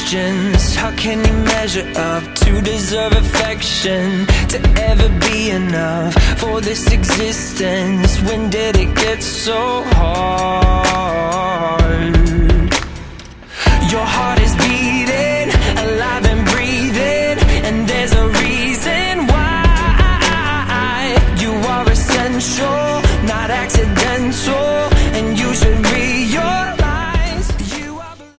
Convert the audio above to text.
questions. How can you measure up to deserve affection? To ever be enough for this existence? When did it get so hard?